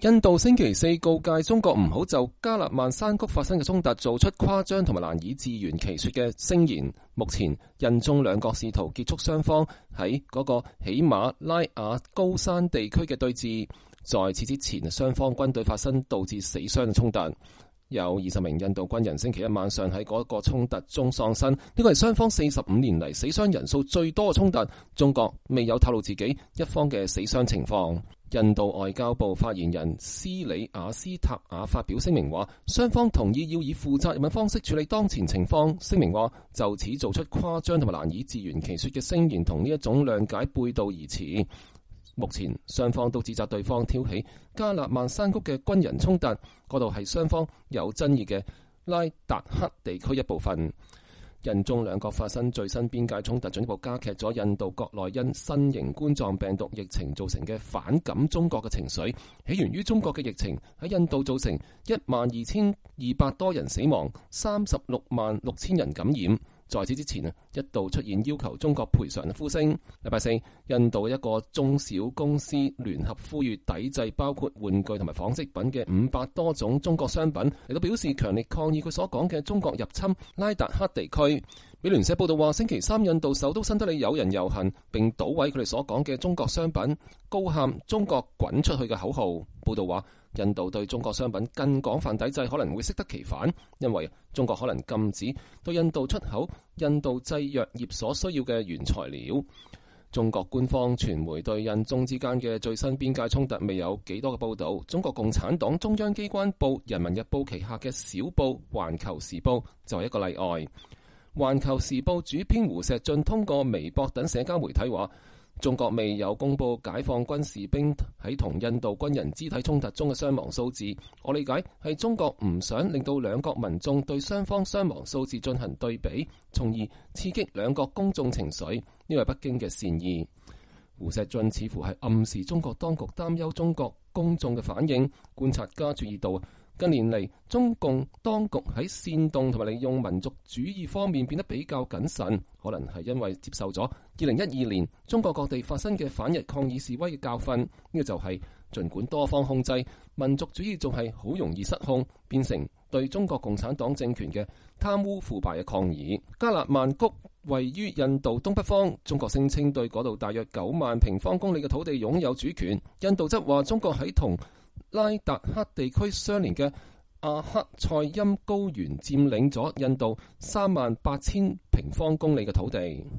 印度星期四告誡中國唔好就加勒萬山谷發生嘅衝突做出誇張同埋難以自圓其說嘅聲言。目前印中兩國試圖結束雙方喺嗰個喜馬拉雅高山地區嘅對峙。在此之前，雙方軍隊發生導致死傷嘅衝突，有20名印度軍人星期一晚上喺嗰個衝突中喪生，呢個係雙方45年嚟死傷人數最多嘅衝突。中國未有透露自己一方嘅死傷情況。印度外交部發言人斯里亞斯塔亞發表聲明話，雙方同意要以負責任嘅方式處理當前情況。聲明話，就此做出誇張同埋難以自圓其說嘅聲言同呢一種諒解背道而馳。目前雙方都指責對方挑起加勒萬山谷嘅軍人衝突，嗰度係雙方有爭議嘅拉達克地區一部分。印中兩國發生最新邊界衝突，進一步加劇咗印度國內因新型冠狀病毒疫情造成嘅反感中國嘅情緒。起源於中國嘅疫情喺印度造成12,200多人死亡，366000人感染。在此之前一度出現要求中國賠償嘅呼聲。禮拜四，印度一個中小公司聯合呼籲抵制包括玩具同埋紡織品嘅500多種中國商品，嚟到表示強烈抗議佢所講嘅中國入侵拉達克地區。美聯社報道話，星期三印度首都新德里有人遊行並搗毀佢哋所講嘅中國商品，高喊中國滾出去嘅口號。報道話，印度對中國商品更廣泛抵制可能會適得其反，因為中國可能禁止對印度出口印度製藥業所需要嘅原材料。中國官方傳媒對印中之間嘅最新邊界衝突未有幾多嘅報道。中國共產黨中央機關報《人民日報》旗下嘅小報《環球時報》就係一個例外。環球時報主編胡錫進通過微博等社交媒體話，中國未有公布解放軍士兵喺同印度軍人肢體衝突中嘅傷亡數字。我理解係中國唔想令到兩國民眾對雙方傷亡數字進行對比，從而刺激兩國公眾情緒，呢個係北京嘅善意。胡錫進似乎係暗示中國當局擔憂中國公眾嘅反應。觀察家注意到，近年嚟，中共當局喺煽動同埋利用民族主義方面變得比較謹慎，可能係因為接受咗2012年中國各地發生嘅反日抗議示威嘅教訓。呢個就係儘管多方控制，民族主義仲係好容易失控，變成對中國共產黨政權嘅貪污腐敗嘅抗議。加勒萬谷位於印度東北方，中國聲稱對嗰度大約9萬平方公里嘅土地擁有主權。印度則話中國喺同拉達克地區相連嘅阿克塞欽高原佔領咗印度38000平方公里嘅土地。